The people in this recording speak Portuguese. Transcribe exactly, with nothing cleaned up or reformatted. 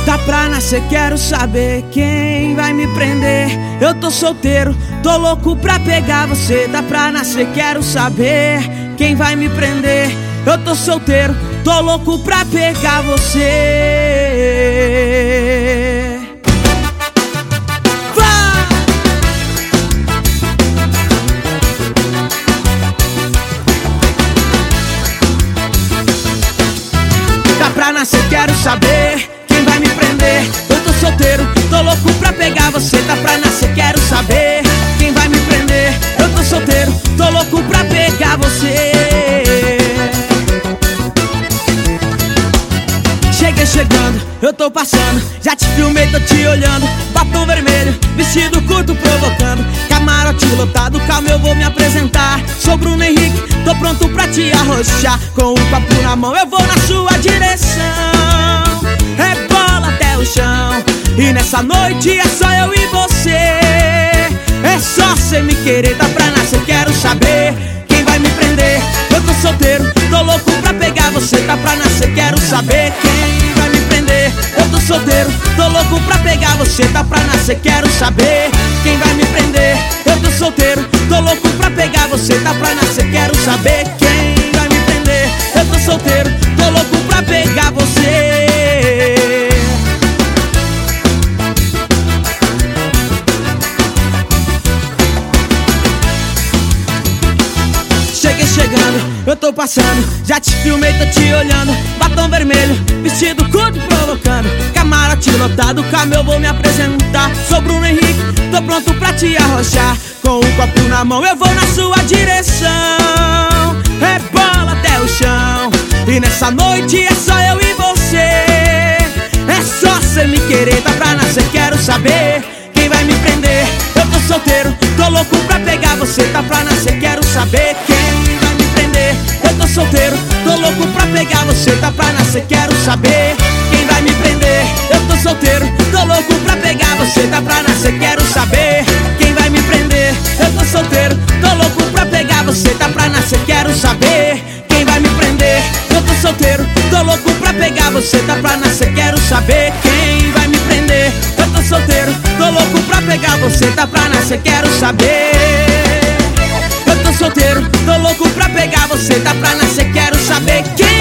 Tá pra nascer, quero saber quem vai me prender. Eu tô solteiro, tô louco pra pegar você. Tá pra nascer, quero saber quem vai me prender. Eu tô solteiro, tô louco pra pegar você. Vai! Tá pra nascer, quero saber quem vai me prender. Eu tô solteiro, tô louco pra pegar você. Tá pra nascer, quero saber quem vai me prender. Eu tô solteiro, tô louco pra pegar você. Cheguei chegando, eu tô passando, já te filmei, tô te olhando. Batom vermelho, vestido curto provocando. Camarote lotado, calma, eu vou me apresentar. Sou Bruno Henrique, tô pronto pra te arrochar. Com o copo na mão eu vou na sua direção. É bola até o chão, e nessa noite é só eu e você. É só cê me querer, tá pra nascer, quero saber quem vai me prender. Eu tô solteiro, tô louco pra pegar você. Tá pra nascer, quero saber quem vai me prender. Eu tô solteiro, tô louco pra pegar você. Tá pra nascer, quero saber quem vai me prender. Eu tô solteiro, tô louco pra pegar você. Tá pra nascer, quero saber quem vai me prender. Eu tô solteiro, tô louco pra pegar você. Cheguei chegando, eu tô passando, já te filmei, tô te olhando. Batom vermelho, vestido curto provocando. Camarote lotado, calma, eu vou me apresentar. Sou Bruno Henrique, tô pronto pra te arrochar. Com um copo na mão eu vou na sua direção. É bola até o chão, e nessa noite é só eu e você. É só cê me querer, tá pra nascer, quero saber quem vai me prender. Eu tô solteiro, tô louco pra pegar você. Tá pra nascer, quero saber quem vai me prender. Eu tô solteiro, tô louco pra pegar você. Tá pra nascer, quero saber quem vai me prender. Eu tô solteiro, tô louco pra pegar você. Tá pra nascer, quero saber quem vai me prender. Eu tô solteiro, tô louco pra pegar você. Tá pra nascer, quero saber quem vai me prender. Eu tô solteiro, tô louco pra pegar você. Tá pra nascer, quero saber quem vai me prender. Eu tô solteiro, tô louco pra pegar você. Tá pra nascer, quero saber. Eu tô solteiro, tô louco pra pegar você. Tá pra nascer, quero saber quem